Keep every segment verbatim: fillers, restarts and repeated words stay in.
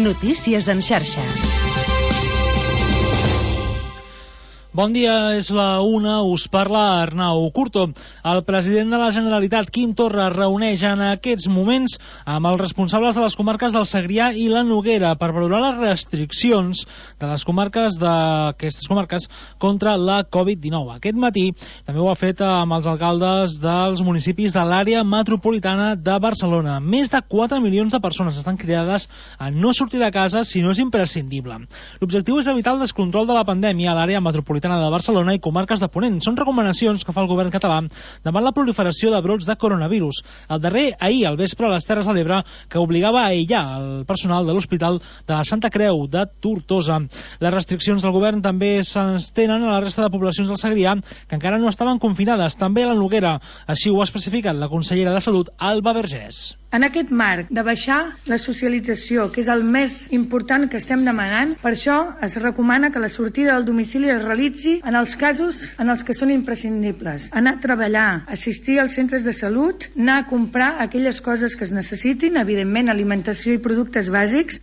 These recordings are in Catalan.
Notícies en xarxa. Bon dia, és la una, us parla Arnau Curto. El president de la Generalitat, Quim Torra, reuneix en aquests moments amb els responsables de les comarques del Segrià i la Noguera per valorar les restriccions de les comarques d'aquestes comarques contra la covid dinou. Aquest matí també ho ha fet amb els alcaldes dels municipis de l'àrea metropolitana de Barcelona. Més de quatre milions de persones estan cridades a no sortir de casa si no és imprescindible. L'objectiu és evitar el descontrol de la pandèmia a l'àrea metropolitana de Barcelona i comarques de Ponent. Són recomanacions que fa el govern català davant la proliferació de brots de coronavirus. El darrer, ahir, al vespre, a les Terres de l'Ebre, que obligava a aïllar el personal de l'Hospital de la Santa Creu de Tortosa. Les restriccions del govern també s'estenen a la resta de poblacions del Segrià, que encara no estaven confinades, també a la Noguera. Així ho ha especificat la consellera de Salut, Alba Vergés. En aquest marc de baixar la socialització, que és el més important que estem demanant, per això es recomana que la sortida del domicili es realitzi en els casos en els que són imprescindibles. Anar a treballar, assistir als centres de salut, anar a comprar aquelles coses que es necessitin, evidentment alimentació i productes bàsics.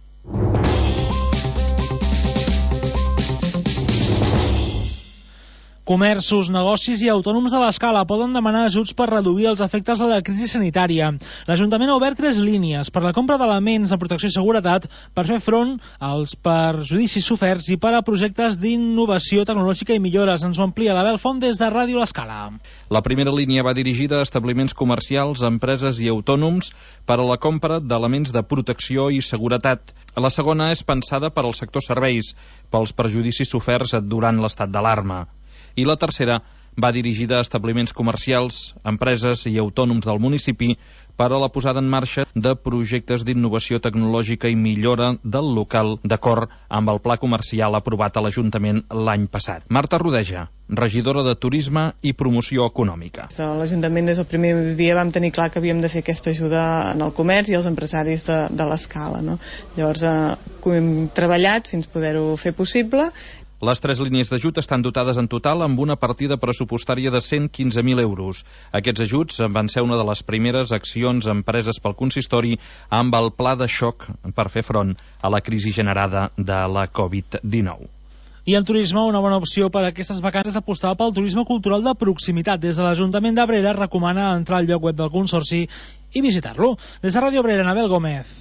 Comerços, negocis i autònoms de l'Escala poden demanar ajuts per reduir els efectes de la crisi sanitària. L'Ajuntament ha obert tres línies per la compra d'elements de protecció i seguretat per fer front als perjudicis soferts i per a projectes d'innovació tecnològica i millores. Ens ho amplia l'Abel Font des de Ràdio l'Escala. La primera línia va dirigida a establiments comercials, empreses i autònoms per a la compra d'elements de protecció i seguretat. La segona és pensada per al sector serveis, pels perjudicis soferts durant l'estat d'alarma. I la tercera va dirigida a establiments comercials, empreses i autònoms del municipi per a la posada en marxa de projectes d'innovació tecnològica i millora del local d'acord amb el pla comercial aprovat a l'Ajuntament l'any passat. Marta Rodeja, regidora de Turisme i Promoció Econòmica. L'Ajuntament des del primer dia vam tenir clar que havíem de fer aquesta ajuda en el comerç i els empresaris de, de l'Escala, no? Llavors eh, hem treballat fins poder-ho fer possible. Les tres línies d'ajut estan dotades en total amb una partida pressupostària de cent quinze mil euros. Aquests ajuts van ser una de les primeres accions empreses pel consistori amb el pla de xoc per fer front a la crisi generada de la covid dinou. I en turisme, una bona opció per a aquestes vacances és apostar pel turisme cultural de proximitat. Des de l'Ajuntament d'Abrera recomana entrar al lloc web del Consorci i visitar-lo. Des de Ràdio Abrera, Anabel Gómez.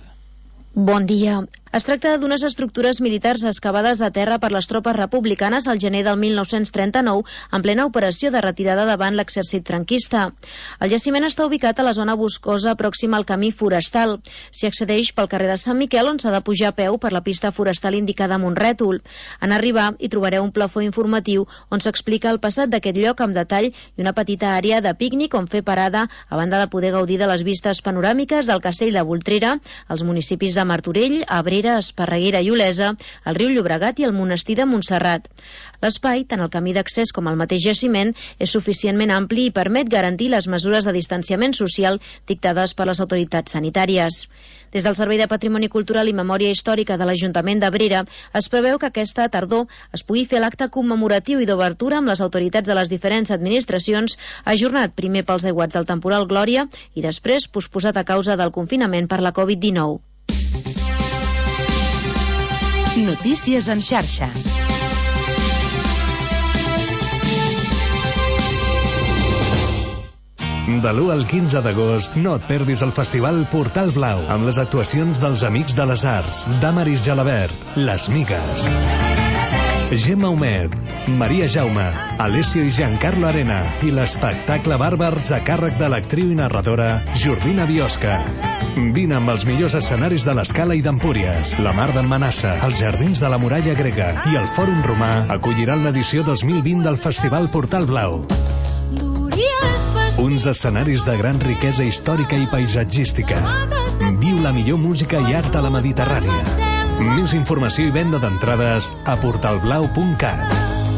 Bon dia. Es tracta d'unes estructures militars excavades a terra per les tropes republicanes al gener del mil nou-cents trenta-nou en plena operació de retirada davant l'exèrcit franquista. El jaciment està ubicat a la zona boscosa pròxima al camí forestal. S'hi accedeix pel carrer de Sant Miquel, on s'ha de pujar a peu per la pista forestal indicada amb un rètol. En arribar hi trobareu un plafó informatiu on s'explica el passat d'aquest lloc amb detall i una petita àrea de pícnic on fer parada a banda de poder gaudir de les vistes panoràmiques del Castell de Voltrera, els municipis de Martorell, Abrera, Esparreguera i Olesa, el riu Llobregat i el monestir de Montserrat. L'espai, tant el camí d'accés com el mateix jaciment, és suficientment ampli i permet garantir les mesures de distanciament social dictades per les autoritats sanitàries. Des del Servei de Patrimoni Cultural i Memòria Històrica de l'Ajuntament d'Abrera es preveu que aquesta tardor es pugui fer l'acte commemoratiu i d'obertura amb les autoritats de les diferents administracions, ajornat primer pels aiguats del temporal Glòria i després posposat a causa del confinament per la covid dinou. Notícies en xarxa. De l'u al quinze d'agost no et perdis el Festival Portal Blau amb les actuacions dels Amics de les Arts, Damaris Gelabert, Les Migues, Gemma Humet, Maria Jaume, Alessio i Giancarlo Arena i l'espectacle Bàrbars a càrrec de l'actriu i narradora Jordina Biosca. Vine amb els millors escenaris de l'Escala i d'Empúries, la Mar d'en Manassa, els Jardins de la Muralla Grega i el Fòrum Romà acolliran l'edició dos mil vint del Festival Portal Blau. Uns escenaris de gran riquesa històrica i paisatgística. Viu la millor música i art a la Mediterrània. Més informació i venda d'entrades a portalblau punt cat.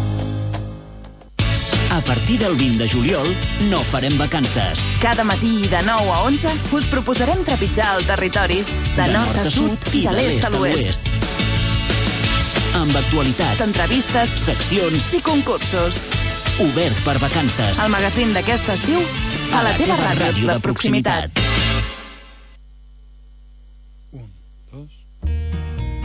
A partir del vint de juliol no farem vacances. Cada matí de nou a onze us proposarem trepitjar el territori de nord a sud i de l'est a l'oest. Amb actualitat, entrevistes, seccions i concursos. Obert per vacances. El magazín d'aquest estiu a la teva ràdio de proximitat. Un, dos...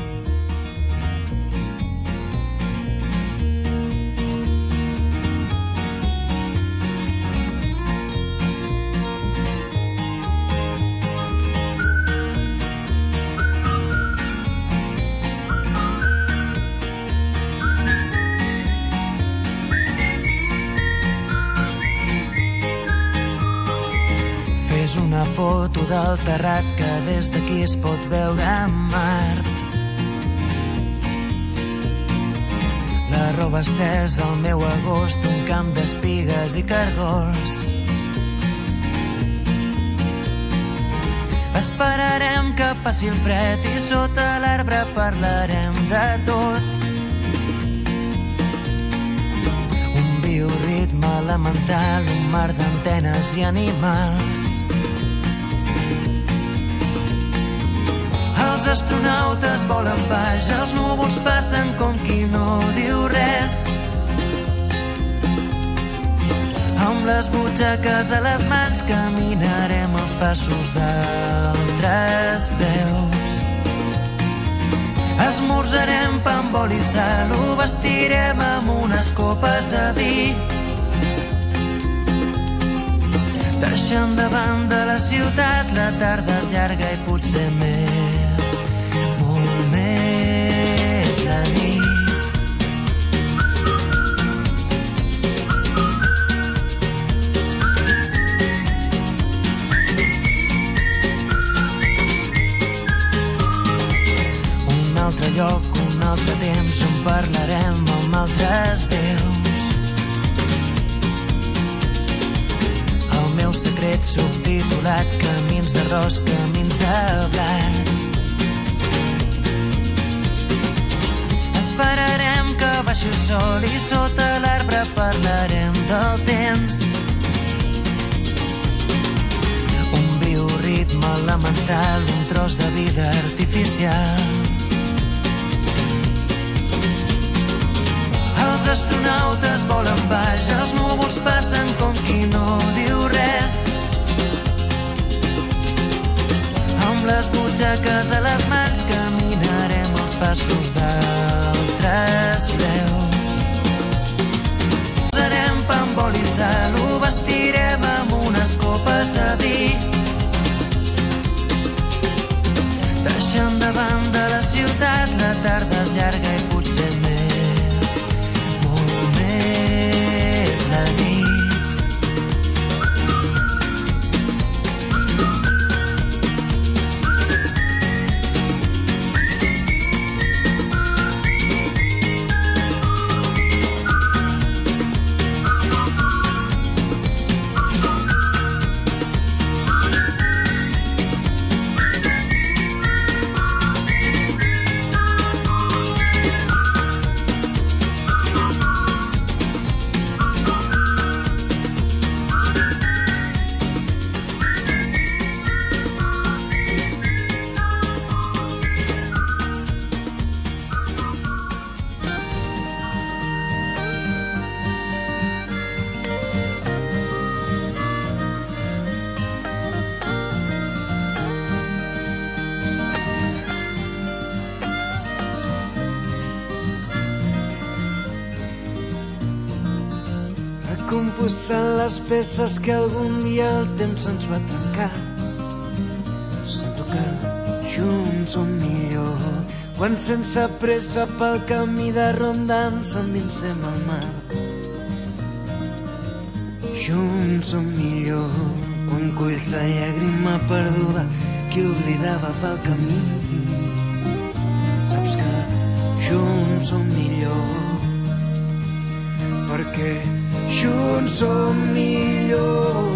És una foto del terrat que des d'aquí es pot veure a Mart. La roba estesa al meu agost, un camp d'espigues i cargols. Esperarem que passi el fred i sota l'arbre parlarem de tot. Un bioritme elemental, un mar d'antenes i animals. Els astronautes volen baix, els núvols passen com qui no diu res. Amb les butxaques a les mans caminarem els passos d'altres peus. Esmorzarem pa amb oli i sal, ho vestirem amb unes copes de vi. Deixant de banda la ciutat, la tarda és llarga i potser més, molt més la nit. Un altre lloc, un altre temps on parlarem amb altres déus. El meu secret subtitulat, camins d'arròs, camins de blat. Esperarem que baixi el sol i sota l'arbre parlarem del temps. Un bioritme elemental, un tros de vida artificial. Els astronautes volen baix, els núvols passen com qui no diu res. Amb les butxaques a les mans caminarem els passos d'altres peus. Posarem pa amb oli i sal, ho vestirem amb unes copes de vi. Deixant de banda la ciutat, la tarda és llarga i potser més, molt més la nit. Composant les peces que algun dia el temps ens va trencar. Sento que junts som millor, quan sense pressa pel camí de ronda ens endinsem al mar. Junts som millor, quan culls de llàgrima perduda qui oblidava pel camí. Saps que junts som millor, perquè junts som millor,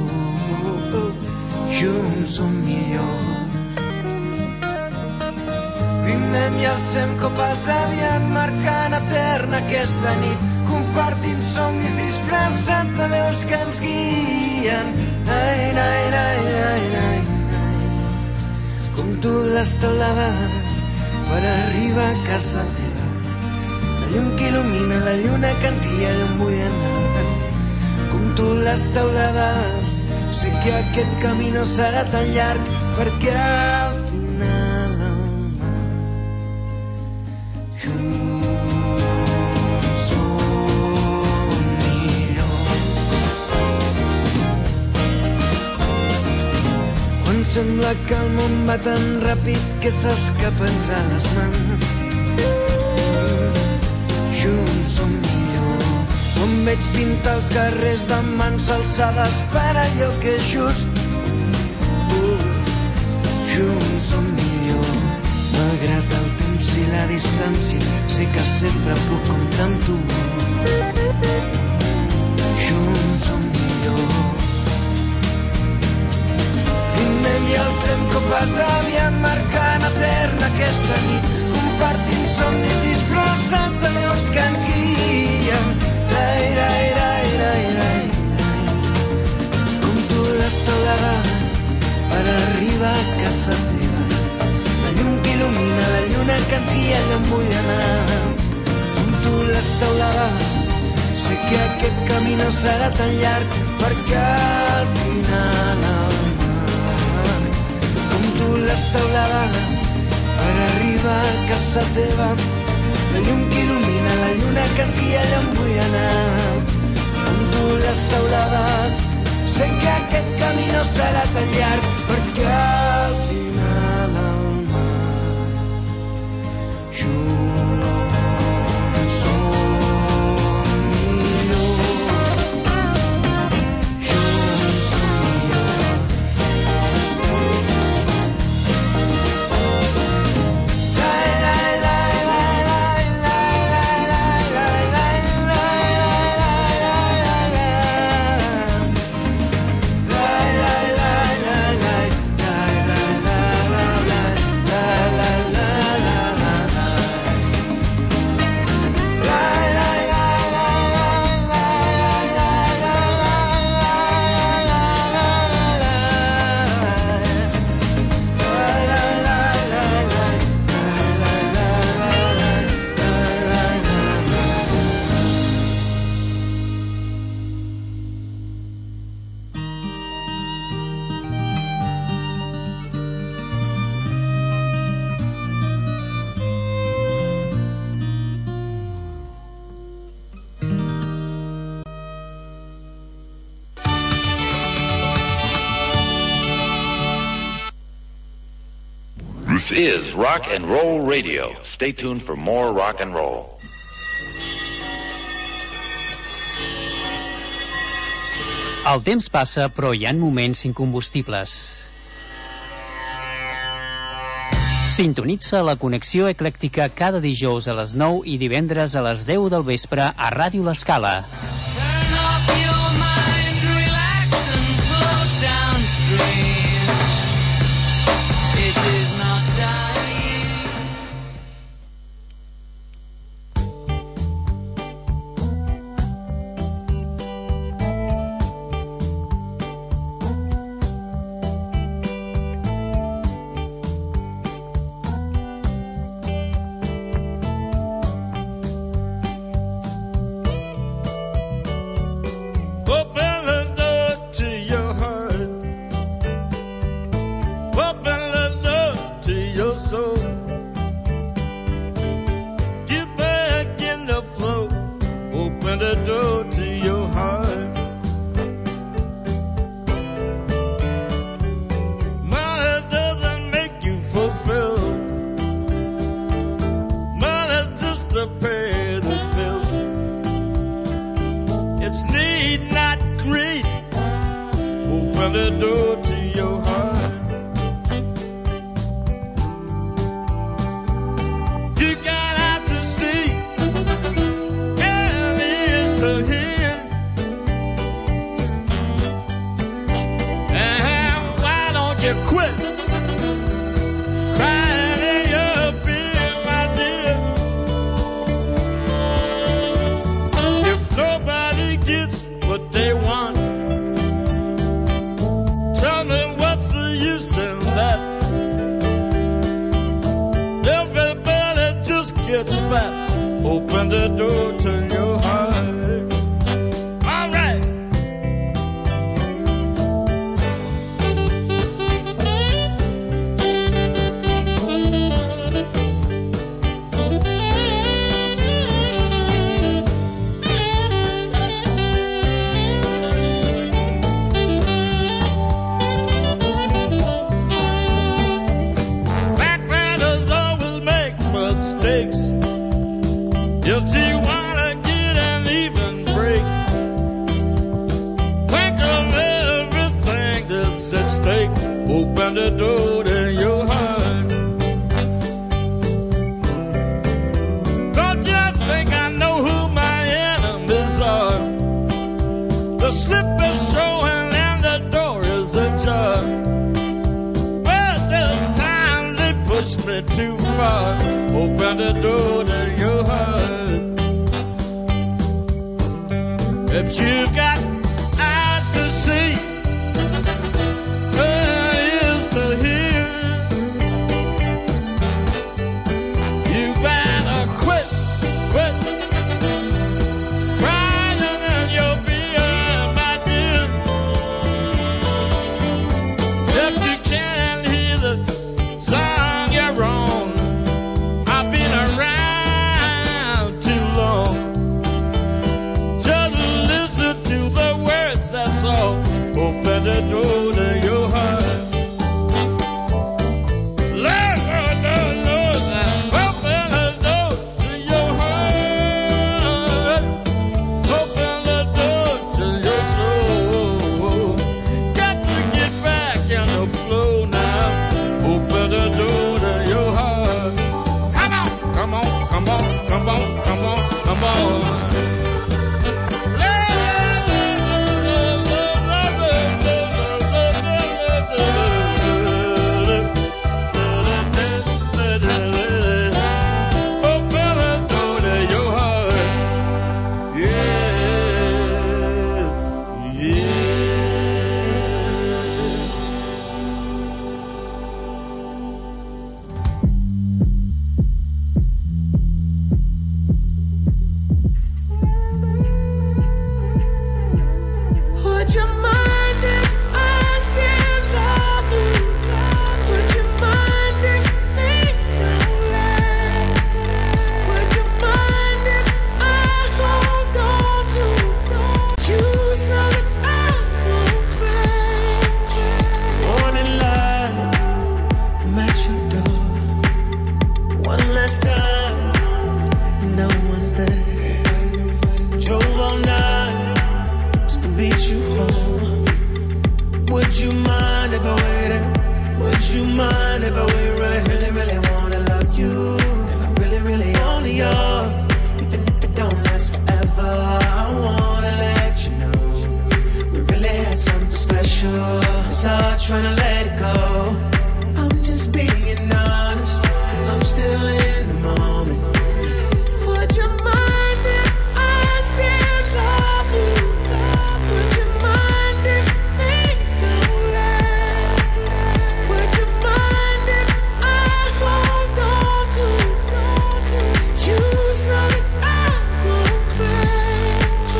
junts som millor. Brindem i alcem copes de viat, marcant eterna aquesta nit, compartint somnis disfressats de veus que ens guien. Ai, ai, ai, ai, ai, com tu les teulades per arribar a casa teva. La llum que il·lumina, la lluna que ens guia d'on vull anar. Com tu les teulades, sé que aquest camí no serà tan llarg, perquè al final el mar junts som millor. Quan sembla que el món va tan ràpid que s'escapa entre les mans, junts som millor. Quan veig pintar els carrers de mans alçades per allò que és just, i la distància, sé que sempre puc comptar amb tu. Junts som millor. Brindem i alcem copes de vi emmarcant eterna aquesta nit, compartint somnis disfressats de veus que ens guien. Rai, rai, rai, rai, rai. Com tu les teulades per arribar a casa teva. La llum que il·lumina la lluna que ens guia allà on vull anar. Com tu les teulades, sé que aquest camí no serà tan llarg, perquè al final el mar. Com tu les teulades per arribar a casa teva. La llum que il·lumina la lluna que ens guia allà on vull anar. Com tu les teulades, sé que aquest camí no serà tan llarg, perquè al final el mar. Junts som millor. Junts som millor. This is Rock and Roll Radio. Stay tuned for more rock and roll. El temps passa, però hi ha moments incombustibles. Sintonitza la connexió eclèctica cada dijous a les nou i divendres a les deu del vespre a Ràdio L'Escala. Open the door to your heart. The slip is showing and the door is ajar. Well, this time they pushed me too far. Open the door to your heart. If you got eyes to see, ears to hear, you better quit, quit crying in your beer, my dear. If you can't hear the song, you're wrong. I've been around too long. Just listen to the words, that's all. Open the door to your heart. Lord, Lord, Lord, Lord, open the door to your heart. Open the door to your soul. Got to get back in the flow now. Open the door to your heart. Come on, come on, come on, come on, come on, come on. Would you mind if I still love you? Would you mind if things don't last? Would you mind if I hold on to you so that I won't crash? Morning light, I'm at your door. One last time, no one's there. Drove all night just to beat you home. Would you mind if I waited? Would you mind if I wait right? Really, really wanna love you. And I'm really, really only yours. Even if it don't last forever, I wanna let you know we really had something special. It's hard trying to let it go. I'm just being honest. I'm still in the moment. Would you mind if I still love you? Would you mind if things don't last? Would you mind if I hold on to you so that I won't crash?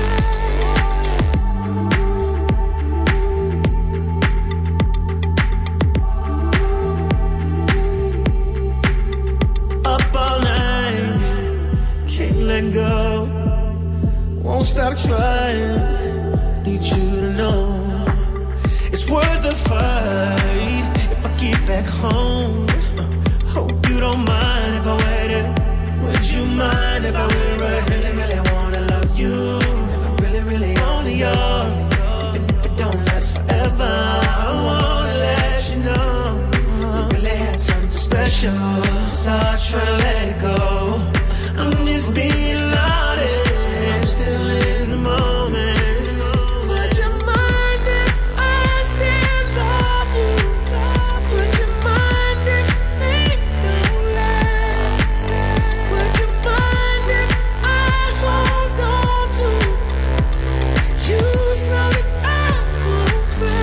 Up all night, can't let go. Won't stop trying. Need you to know it's worth the fight if I get back home. Hope you don't mind if I waited. Would you mind if I wait right? Really, really wanna love you. And I'm really, really only yours. Even if it don't last forever, I wanna let you know we really had something special. So I try to let it go. I'm just being honest. I'm still in the moment. Would you mind if I still love you? Would you mind if things don't last? Would you mind if I hold on to you so that I won't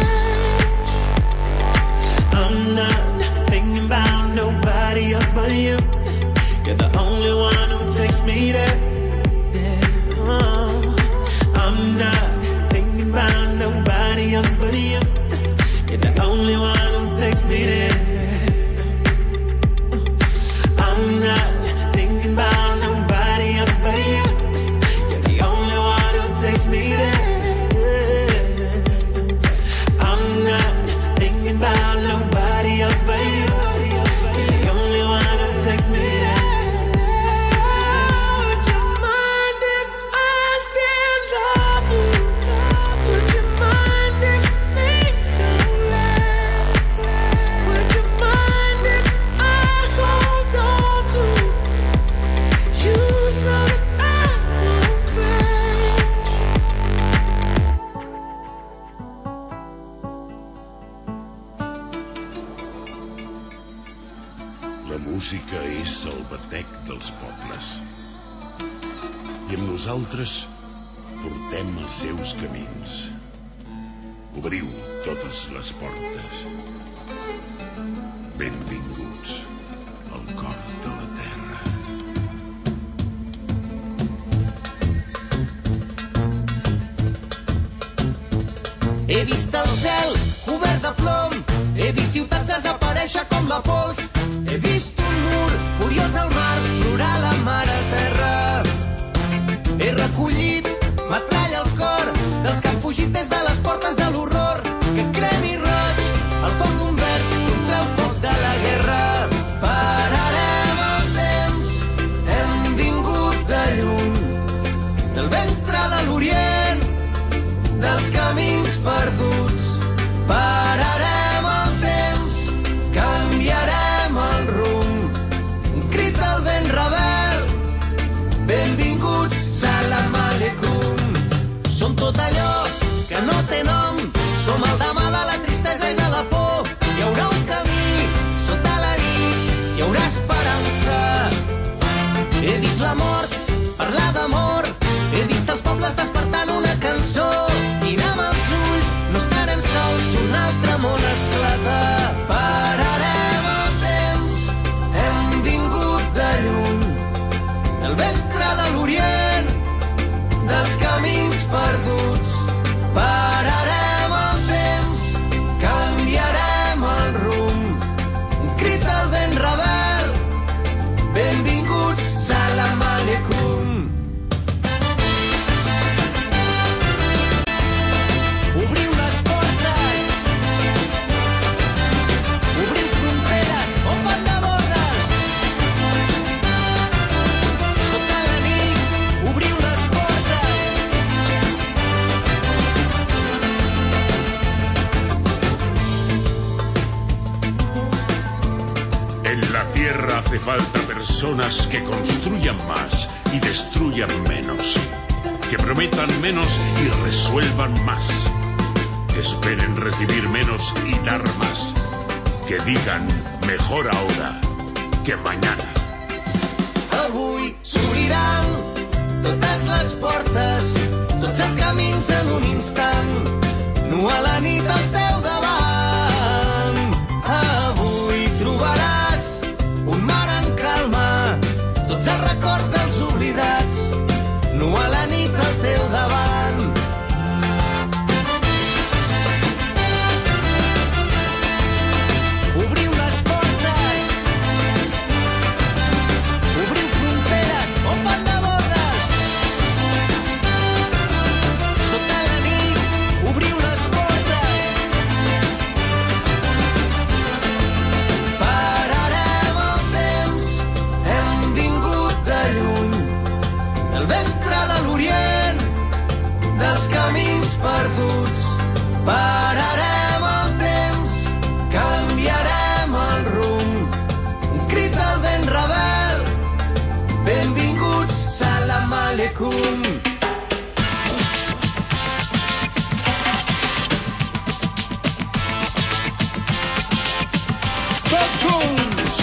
crash? I'm not thinking about nobody else but you. You're the only one who takes me there. Yeah. Oh. I'm not thinking about nobody else but you. You're the only one who takes me there. I'm not thinking about nobody else but you. You're the only one who takes me there. I'm not thinking about nobody else but you. You're the only one who takes me there. Would you música és el batec dels pobles. I amb nosaltres portem els seus camins. Obriu totes les portes. Benvinguts al cor de la terra. He vist el cel cobert de plom, he vist ciutats desaparèixer com la pols, he vist un mur furiós al mar, plorar la mare terra. He recollit metralla al cor dels que han fugit des de les portes de l'horror, que cremi roig al foc d'un vers contra el foc de la guerra. Pararem el temps, hem vingut de lluny, del ventre de l'Orient, dels camins perduts. Pararem el temps, canviarem el rumb, un crit al vent rebel, benvinguts, salam aleikum. Som tot allò que no té nom, som el demà de la tristesa i de la por. Hi haurà un camí, sota la nit, hi haurà esperança. He vist la mort, parlar d'amor, he vist els pobles despertant una cançó, i amb els ulls no estarem sols, un altre món esclata. Pararem el temps, hem vingut de lluny, del ventre de l'Orient, dels camins perduts. Pararem el temps, canviarem el rumb, un crit al vent rebel, benvinguts, salam aleikum. Obriu les portes, obriu fronteres, open de bordes. Sota la nit, obriu les portes. En la tierra hace falta personas que construyan más y destruyan menos, que prometan menos y resuelvan más, que esperen recibir menos y dar más, que digan mejor ahora que mañana. Avui s'obriran totes les portes, tots els camins en un instant, nu a la nit al teu davant. Avui trobaràs un mar en calma, tots els records dels oblidats, nu a la nit al teu davant. Obriu les portes, obriu fronteres, open de bordes. Sota la nit, obriu les portes. Pararem el temps, hem vingut de lluny, del ventre de l'Orient, dels camins perduts. Pararem el temps, canviarem el rumb, un crit al vent rebel, benvinguts, salam aleikum. Tot junts!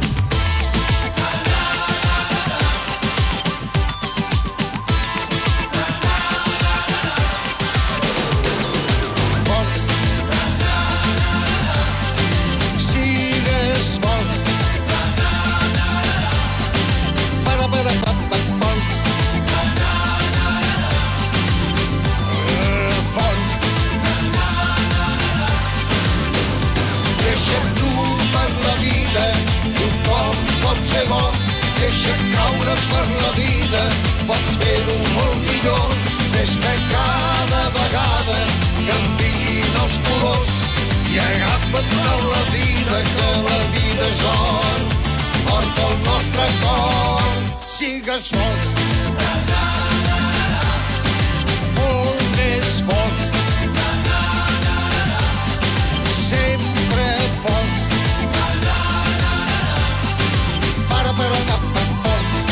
Sigues fort. Para, para, pa, pa, pa. Eh, fort. Deixa't dur per la vida, tothom pot ser bo. Deixa't caure per la vida, pots fer-ho molt millor. Des que cada vegada canviïn els colors i agafa't de la vida, que la vida és or. Porta el nostre cor, sigues fort. Molt més fort. Sempre fort. Para, para, pa, pa, pa.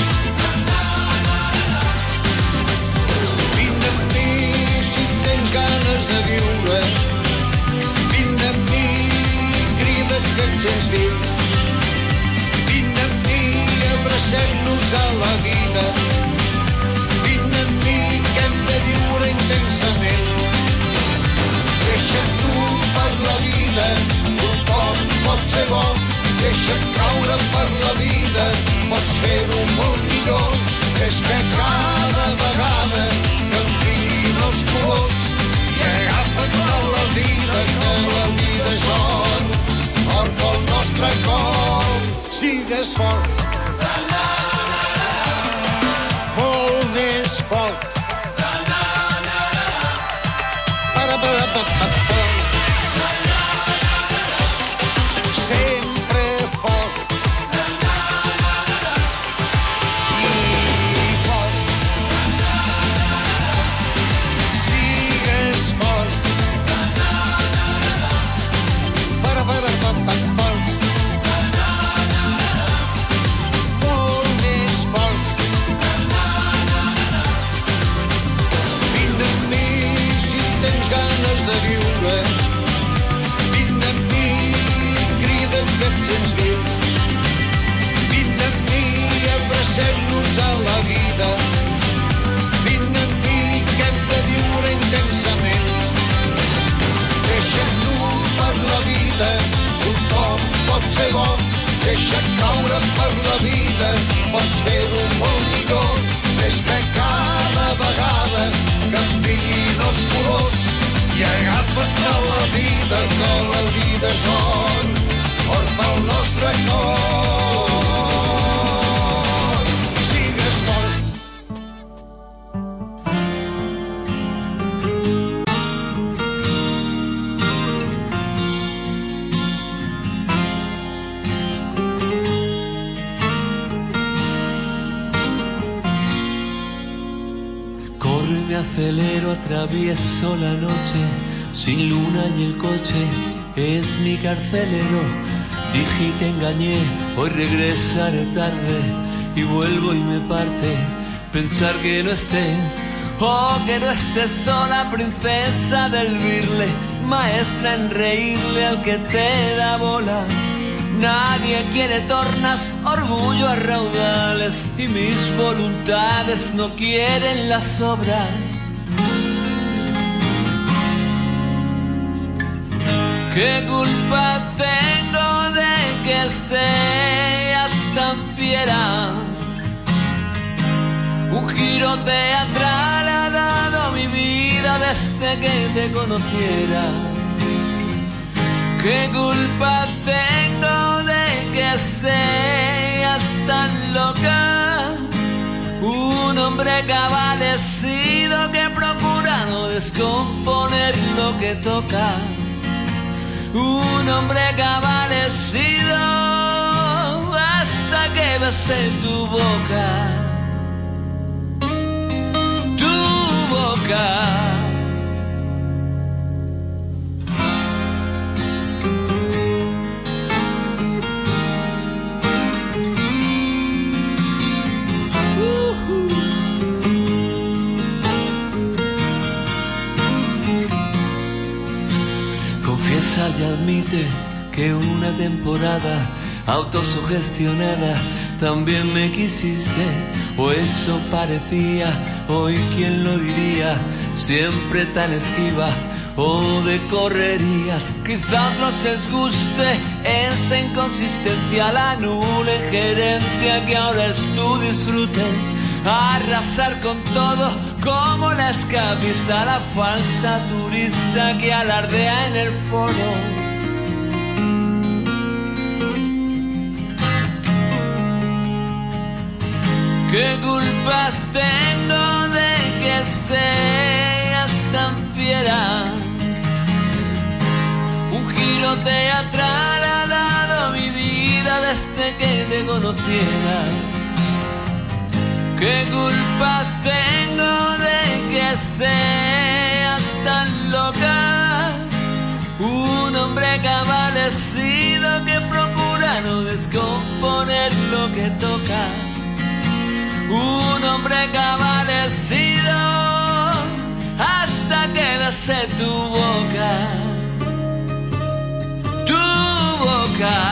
Vine amb mi si tens ganes de viure. Vine amb mi, crida que et sents viu. Vine amb més fort. Molt més fort. Para, para, para, para. Sempre fort. I fort. Sigues fort. Para, para, para, para. Molt més fort. Vine amb mi si tens ganes de viure. Vine amb mi, crida que et sents viu. Vine amb mi, abracem-nos a la vida. Vine amb mi, que hem de viure intensament. Deixa't dur per la vida, tothom pot ser bo. Deixa't caure per la vida, pots fer-ho molt millor. És que cada vegada canviïn els colors i agafa't a la vida, que la vida és or, or pel nostre cor. Sigues fort. Corre, me acelero, atravieso la noche, sin luna y el coche es mi carcelero. Dije y te engañé, hoy regresaré tarde y vuelvo y me parte pensar que no estés. Oh, que no estés sola, princesa del birle, maestra en reírle al que te da bola. Nadie quiere tornas, orgullo a raudales, y mis voluntades no quieren las obras. ¿Qué culpa tengo de que seas tan fiera? Un giro teatral ha dado mi vida desde que te conociera. ¿Qué culpa tengo de que seas tan loca? Un hombre cabalecido que procura no descomponer lo que toca. Un hombre cabalecido hasta que besé tu boca. Tu boca. Confiesa y admite que una temporada autosugestionada también me quisiste, o eso parecía, hoy quién lo diría, siempre tan esquiva o de correrías. Quizá a otros les guste esa inconsistencia, la nula injerencia que ahora es tu disfrute. Arrasar con todo como la escapista, la falsa turista que alardea en el foro. ¿Qué culpa tengo de que seas tan fiera? Un giro teatral ha dado mi vida desde que te conociera. ¿Qué culpa tengo de que seas tan loca? Un hombre cabalecido que procura no descomponer lo que toca. Un hombre cabalecido hasta que besé tu boca. Tu boca.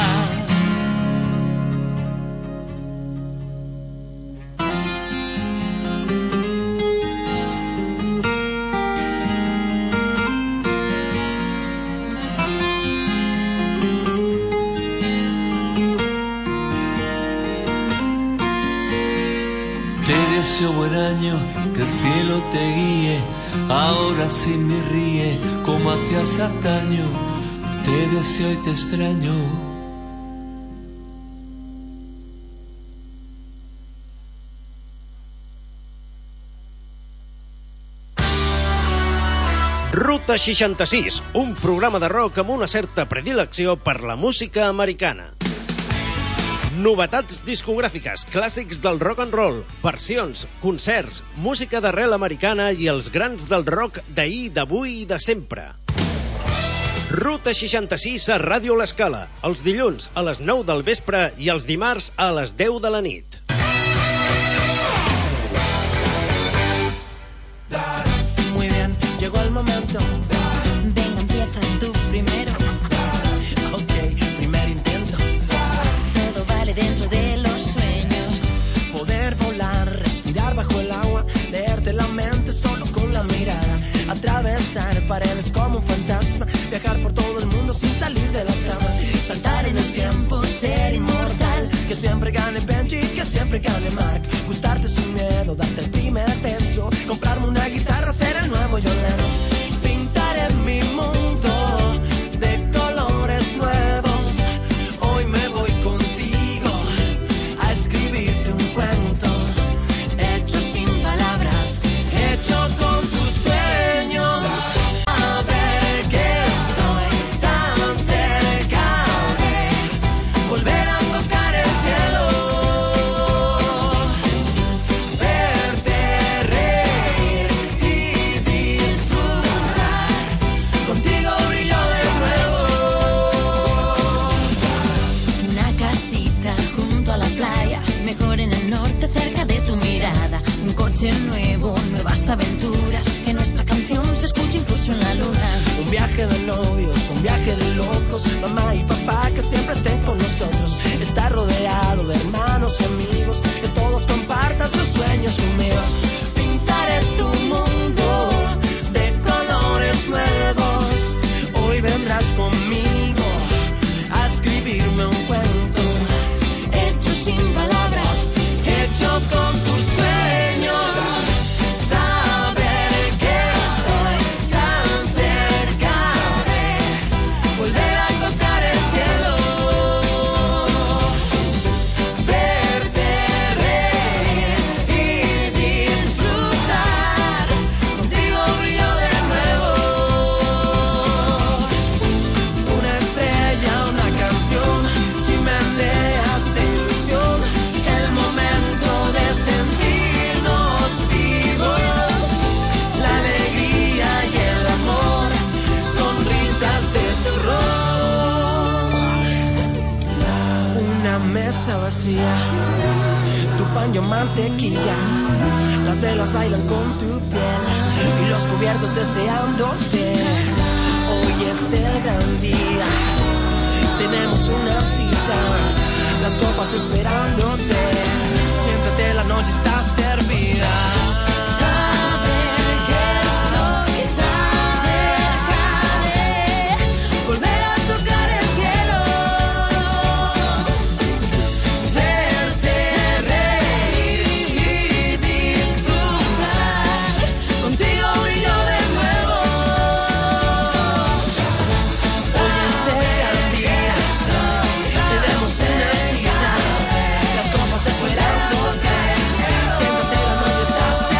Deseo buen año, que el cielo te guíe, ahora sí me ríe como hacías antaño, te deseo y te extraño. Ruta seixanta-sis, un programa de rock amb una certa predilecció per la música americana. Novetats discogràfiques, clàssics del rock and roll, versions, concerts, música d'arrel americana i els grans del rock d'ahir, d'avui i de sempre. Ruta seixanta-sis a Ràdio L'Escala, els dilluns a les nou del vespre i els dimarts a les deu de la nit. Muy bien, llegó el momento. Venga, empiezas tú primero. Ok, primer intento. Todo vale dentro de los sueños. Poder volar, respirar bajo el agua, leerte la mente solo con la mirada, atravesar paredes como un fantasma, viajar por todo el mundo sin salir de la cama, saltar en el tiempo, ser inmortal, que siempre gane Benji, que siempre gane Mark, gustarte sin miedo, darte el primer beso, comprarme una guitarra, ser el nuevo Yolano, pintaré mi mundo de colores nuevos, hoy me voy contigo a escribirte un cuento, hecho sin palabras, hecho con tus sueños. A ver que estoy tan cerca de volver a tocar el cielo, verte reír y disfrutar, contigo brillo de nuevo. Una casita junto a la playa, mejor en el norte cerca de tu mirada. Un coche nuevo, nuevas aventuras, que nuestra canción se escuche incluso en la luna. Un viaje de novios, un viaje de locos, mamá y papá que siempre estén con nosotros. Estar rodeado de hermanos y amigos, que todos compartan sus sueños conmigo. Pintaré tu mundo de colores nuevos, hoy vendrás conmigo a escribirme un cuento, hecho sin palabras, hecho con tus sueños. Saber que estoy tan cerca de volver a tocar el cielo, verte reír y disfrutar, contigo brillo de nuevo. Una estrella, una canción, chimeneas de ilusión, el momento de sentirnos vivos, la alegría y el amor, sonrisas de terror. Una mesa vacía, tu pan y mantequilla, las velas bailan con tu piel y los cubiertos deseándote. Hoy es el gran día, tenemos una cita, las copas esperándote, siéntate, la noche está servida. Saber que estoy tan cerca de volver a tocar el cielo, verte reír y disfrutar, contigo brillo de nuevo. Hoy es el gran día, tenemos una cita, las copas esperándote, siéntate, la noche está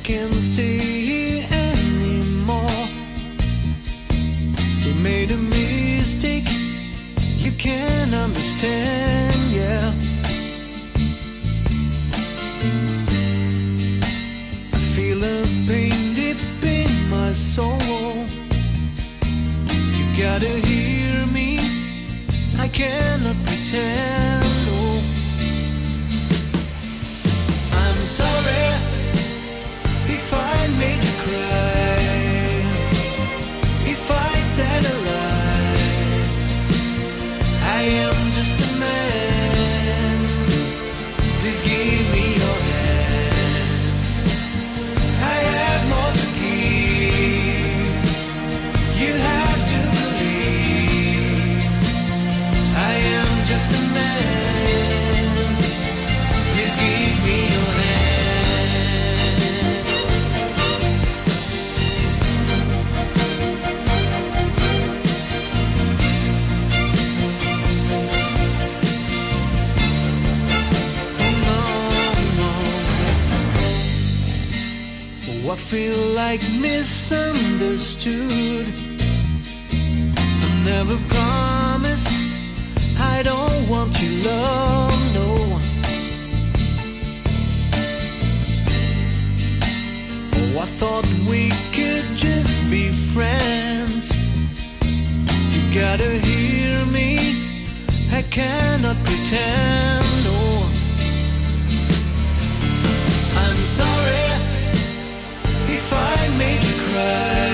can stay here anymore. We made a mistake you can't understand, yeah. I feel a pain deep in my soul. You gotta hear me, I cannot pretend, no. I'm sorry if I made you cry, if I said a lie. I am just a man, please give me your hand. I have more to give, you have to believe. I am just a man, please give me your hand. I feel like misunderstood. I never promised I don't want your love, no. Oh, I thought we could just be friends. You gotta hear me, I cannot pretend, no. I'm sorry if I made you cry,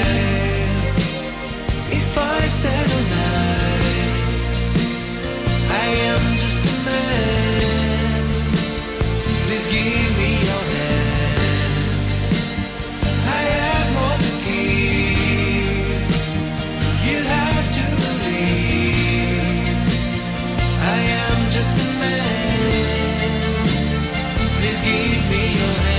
if I said a lie. I am just a man, please give me your hand. I have more to give, you have to believe. I am just a man, please give me your hand.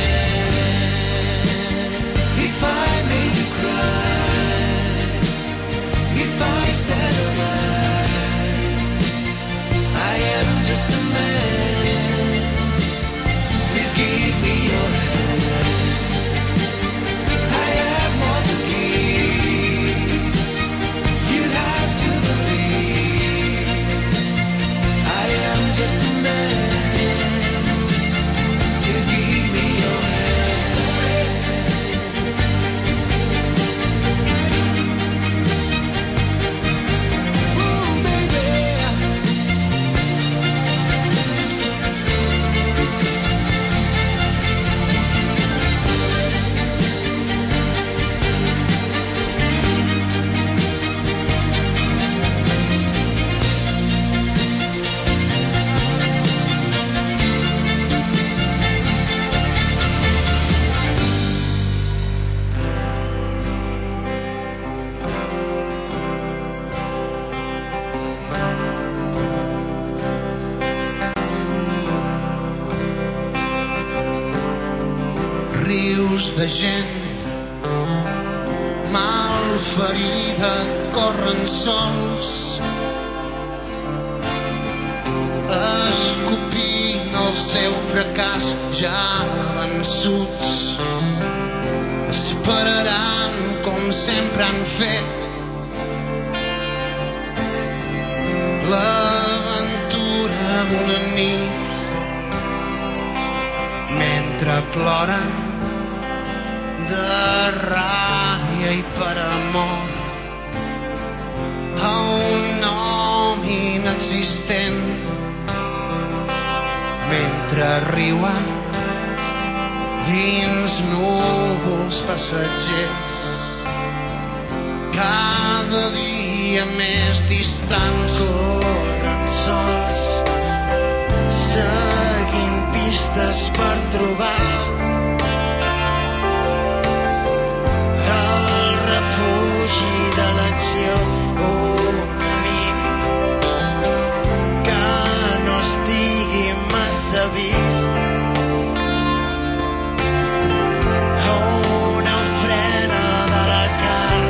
If I made you cry, if I said a lie, I am just a man, please give me your hand. I have more to give, you have to believe. I am just a man, please give me your hand. Sorry. De gent malferida corren sols, escopint el seu fracàs ja vençuts. Esperaran com sempre han fet l'aventura d'una nit mentre ploren de ràbia i per amor a un home inexistent, mentre riuen dins núvols passatgers, cada dia més distants. Corren sols, seguint pistes per trobar d'elecció, un amic que no estigui massa vist, una ofrena de la carn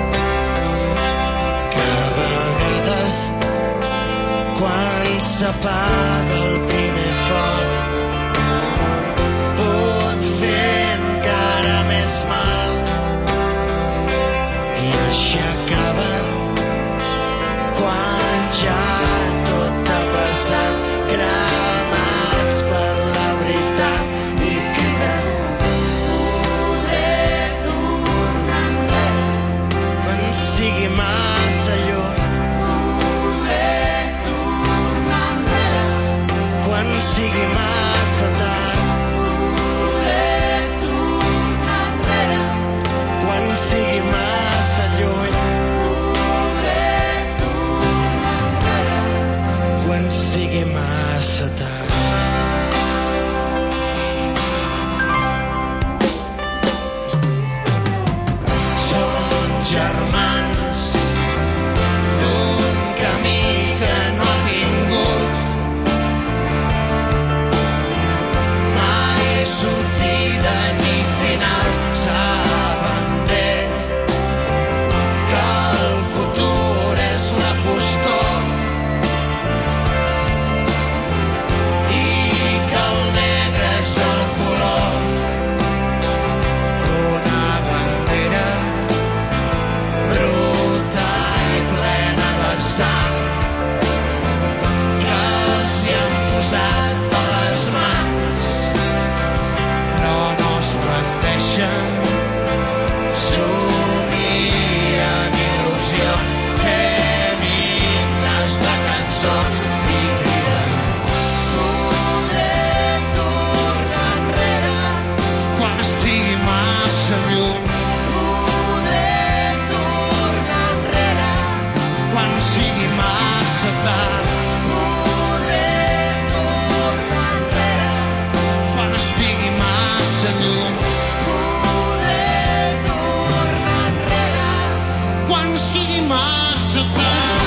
que a vegades quan s'apaga el primer foc pot fer encara quan sigui massa tard. Podré tornar enrere quan sigui massa lluny. Podré tornar enrere quan sigui massa tard. Som germans d'un camí que no ha tingut mai sortida ni final. Saben bé que el futur és la foscor i que el negre és el color d'una bandera bruta i plena de sang que s'hi han posat a les mans, però no es rendeixen, somien il·lusions, fem himnes de cançons i criden. Podrem tornar enrere quan estigui massa lluny. Podrem tornar enrere quan sigui massa tard. Podrem tornar enrere quan estigui massa lluny. Podrem tornar enrere quan sigui massa tard.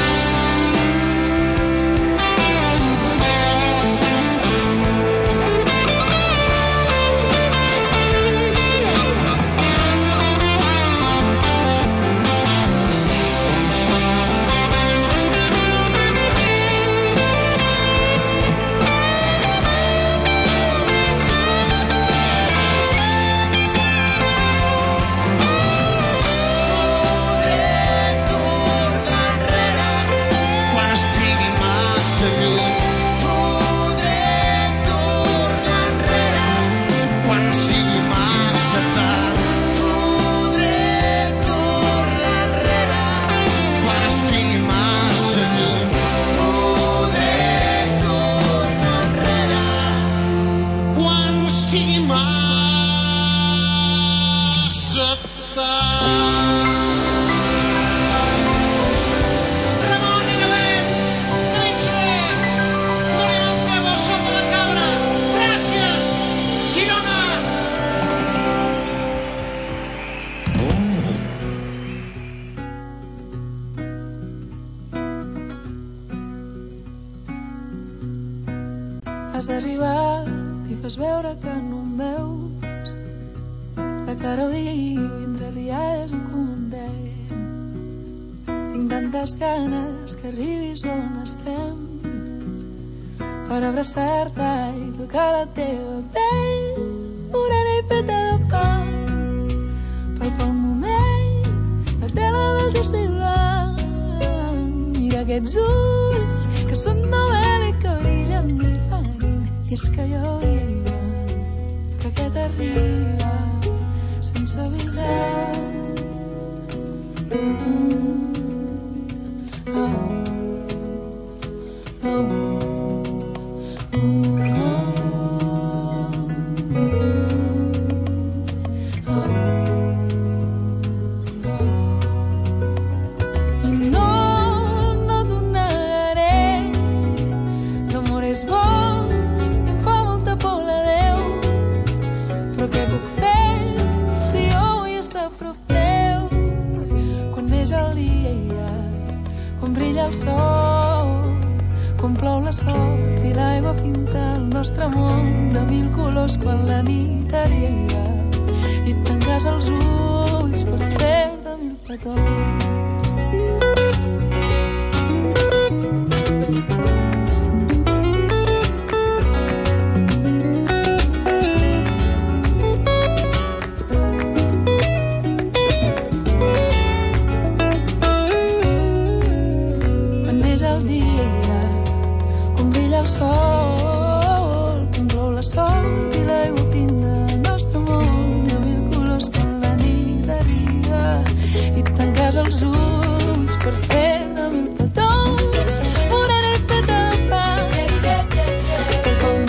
Podrem tornar enrere quan estigui massa lluny. Podrem tornar enrere quan sigui massa tard. Podrem tornar enrere quan estigui massa lluny. Podrem tornar enrere quan sigui massa tard. Ramon i Gavet, David Soler, Julián Antebo, Sota la Cabra, gràcies, Girona! Has arribat i fas veure que no em veus. La cara ho dintre ja és un comandant. Tinc tantes ganes que arribis on estem per abraçar-te i tocar la teva pell morena i feta de pau. Però pel moment la tela del jersei blanc. Mira aquests ulls que són novel·la i que brillen diferent. I és que jo diria que aquest arriba sense avisar. Mm. Oh. Oh. I no, no t'ho negaré, l'amor és boig i em fa molta por la Déu, però què puc fer si jo vull estar a prop teu? Quan neix el dia, quan brilla el sol, quan plou la sort i l'aigua pinta el nostre món de mil colors, quan la nit arriba i tanques els ulls per fer-te mil petons. Quan neix el dia, quan brilla el sol, quan plou la sort i l'aigua pinta el nostre món de mil colors, quan la nit arriba i tanques els ulls per fer-me mil petons. Morena i feta de pa, pel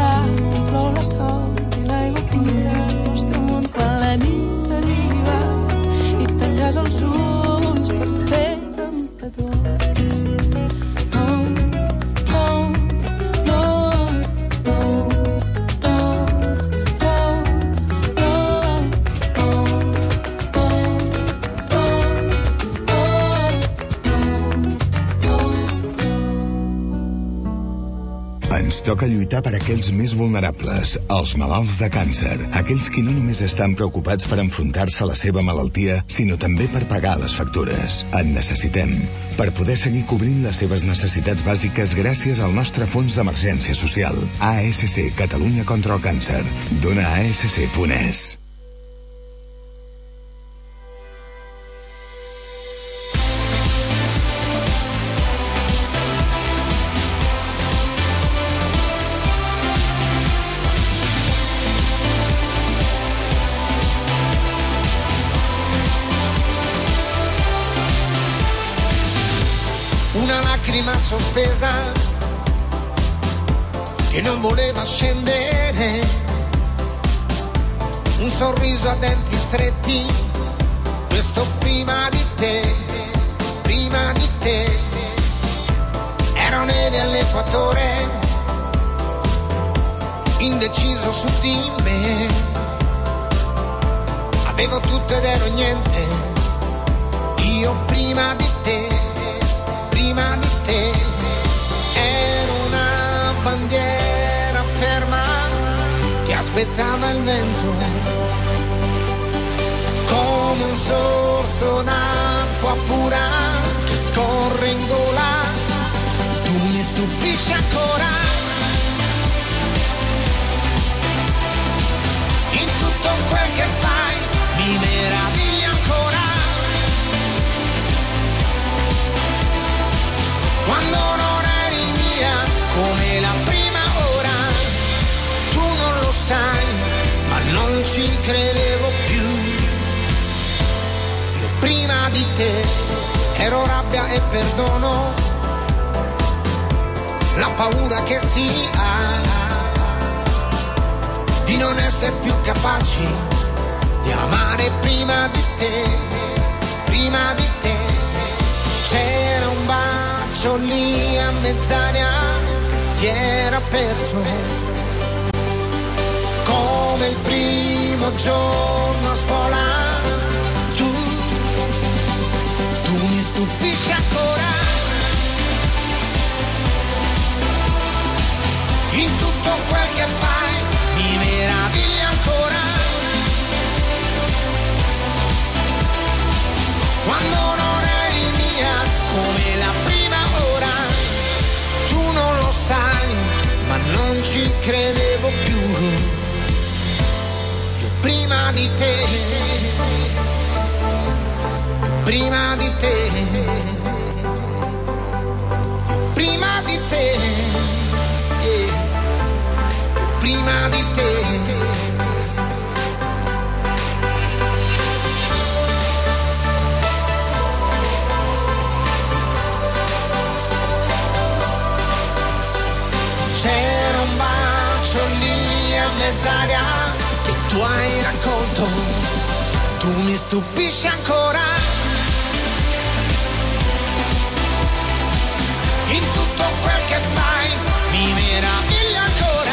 mar, on plou la sol i l'aigua pinta el nostre món quan la nit arriba i tanques els ulls per fer-te'n petons. Oh, oh, no, no, no, Ens toca lluitar per aquells més vulnerables, els malalts de càncer, aquells que no només estan preocupats per enfrontar-se a la seva malaltia, sinó també per pagar les factures. En necessitem per poder seguir cobrint les seves necessitats bàsiques gràcies al nostre fons d'emergència social. A S C, Catalunya contra el càncer. Dona a a s c punt e s. Una lacrima sospesa che non voleva scendere, un sorriso a denti stretti, questo prima di te, prima di te. Ero neve all'equatore, indeciso su di me, avevo tutto ed ero niente, io prima di te, prima di te. Ero una bandiera ferma che aspettava il vento, come un sorso d'acqua pura che scorre in gola. Tu mi stupisci ancora, in tutto quel che fai mi meravigli ancora. Quando non eri mia come la prima ora, tu non lo sai, ma non ci credevo più. Io prima di te ero rabbia e perdono, la paura che si ha di non essere più capaci di amare prima di te, prima di te. C'era un bacio lì a mezz'aria che si era perso, come il primo giorno a scuola. Tu, tu mi stupisci ancora, in tutto quel che fai mi meraviglia ancora. Quando non eri mia come la prima ora, tu non lo sai, ma non ci credevo più. Io prima di te, io prima di te, io prima di te, yeah. Io prima di te. C'era un bacio lì a mezz'aria che tu hai raccolto, tu mi stupisci ancora, in tutto quel che fai mi meraviglia ancora.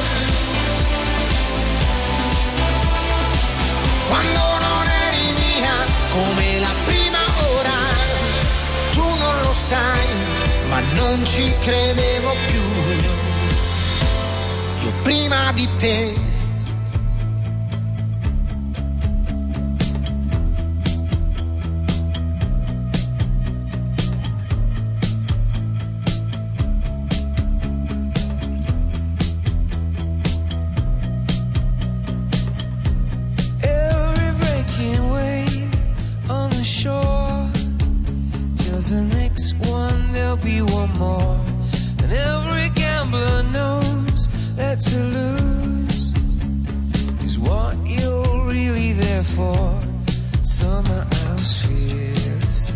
Quando non eri mia come la prima ora, tu non lo sai, ma non ci credevo più. Io prima di te. Every breaking wave on the shore tells the next one there'll be one more, and every gambler knows that to lose is what you're really there for. Summer house fearlessness.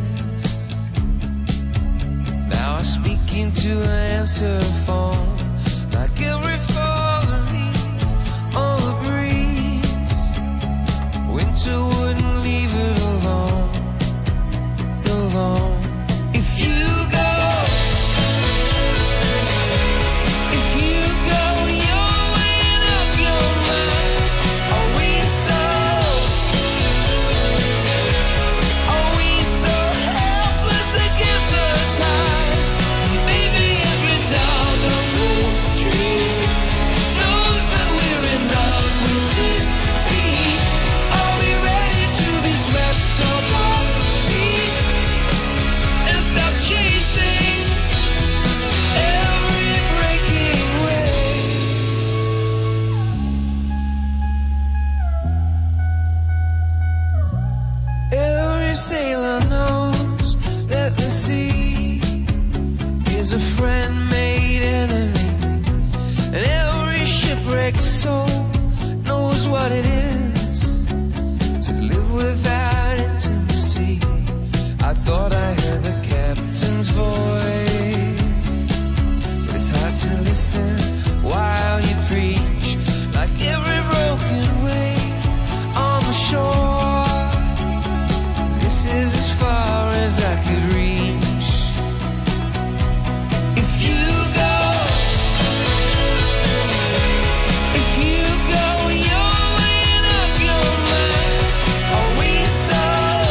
Now I speak into an answer phone, like every falling like soul knows what it is to live without intimacy. I thought I heard the captain's voice, but it's hard to listen while you preach, like every broken wave on the shore. This is as far as I could reach. If you go, if you go your way and I'll go mine, are we so,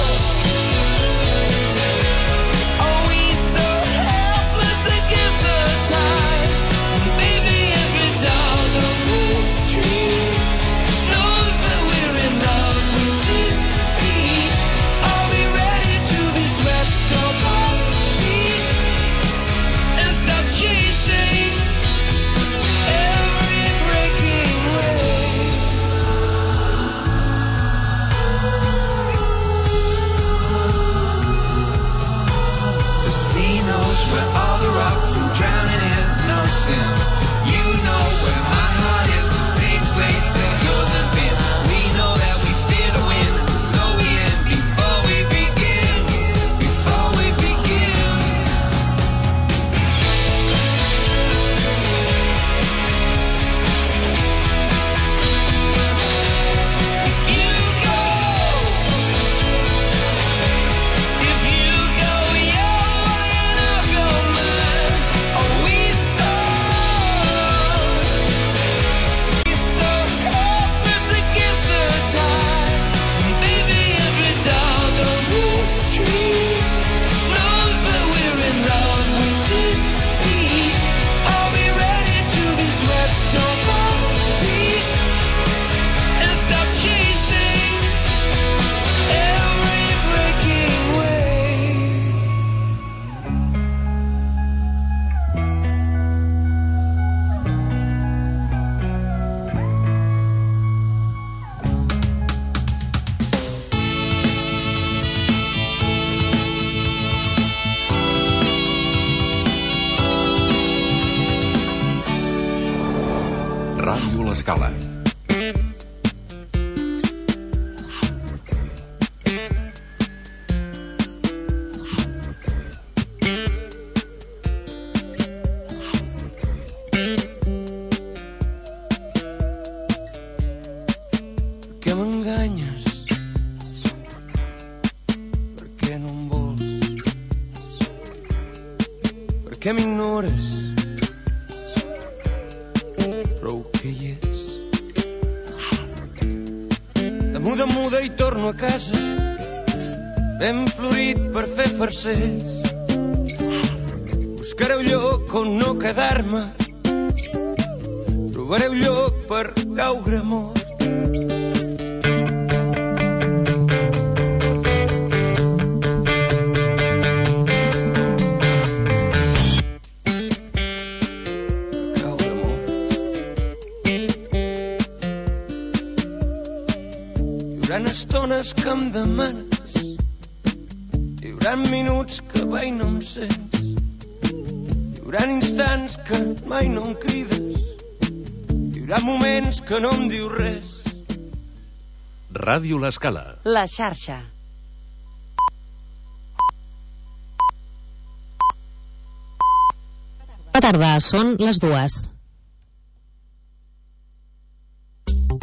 are we so helpless against the tide? Maybe every dog on the street knows that we're in love with defeat. Are we ready to be swept off our feet and stop chasing every breaking wave? The sea knows where all the rocks and drowning is no sin. You know where my heart is, the same place that yours has been. We know that we fear to win, and so we end before we begin. Before we begin. If you go, if you go your way and I'll go mine, are we so, we so helpless against the tide? Maybe every dog on the street knows that we're in love with defeat. Are we ready to be swept off our feet and stop chasing every breaking wave? Ràdio L'Escala. Per què m'enganyes? Per què no em vols? Per què m'ignores? Prou que hi ets. De muda en muda i torno a casa, ben florit per fer farcells. Buscareu lloc on no quedar-me, trobareu lloc per caure mort. Caure mort. Hi haurà estones que em demanes, hi haurà minuts que mai no em sents, hi haurà instants que mai no em crides, hi haurà moments que no em dius res. Ràdio L'Escala. La xarxa. Bona tarda, són les dues.